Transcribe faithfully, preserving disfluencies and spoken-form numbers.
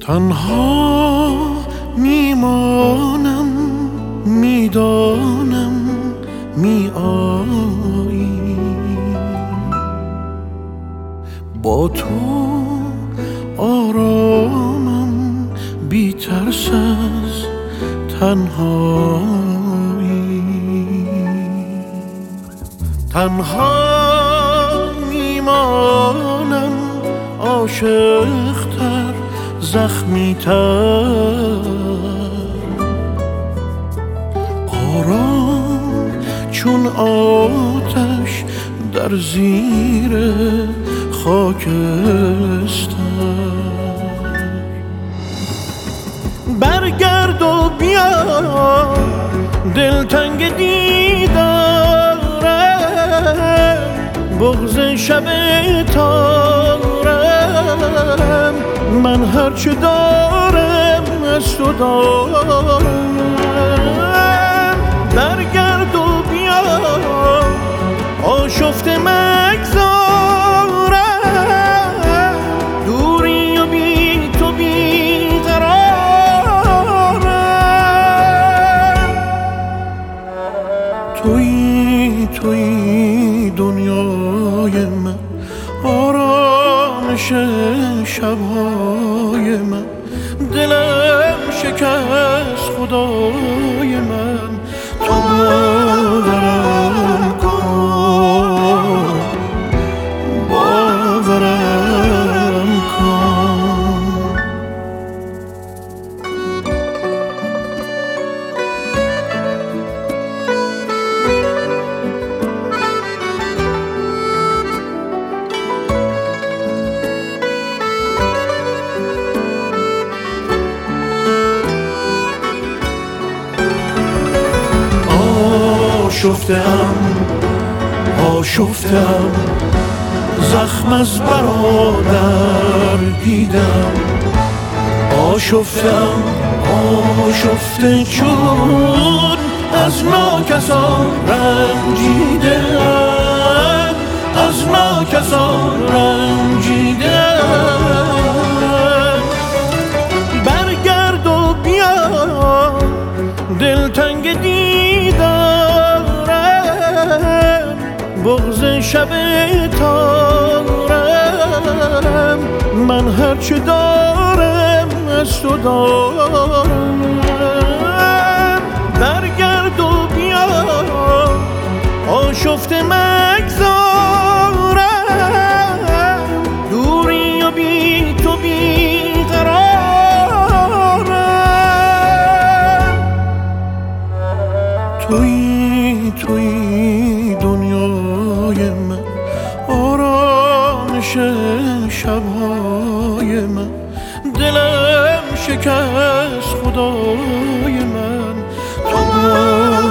تنها میمانم، میدانم می آیی، با تو آرامم، بی ترس از تنهایی. تنها میمانم، عاشق‌تر، زخمی‌تر، آرام چون آتش در زیر خاکستر. برگرد و بیا، دلتنگ دیدارم، بغض شب تارم، من هرچه دارم از تو دارم. برگرد و بیا، آشفته مگذارم، دوری و بی تو بی قرارم. تویی تویی دنیای من، آرامش شبهای من، دلم شکست خدای من. تو باورم کن، باورم کن. آشفته‌ام، آشفته‌ام، زخم از برادر دیدم. آشفته‌ام، آشفته چون از ناکسان رنجیدم، از ناکسان رنجیدم. برگرد و بیا، دلتنگ دیدارم، بغض شب تارم، من هرچه دارم از تو دارم. برگرد و بیا، آشفته مگذارم، دوری و بی تو بی قرارم. تویی تویی دنیای من، آرامش شبهای من، دلم شکست خدای من. تو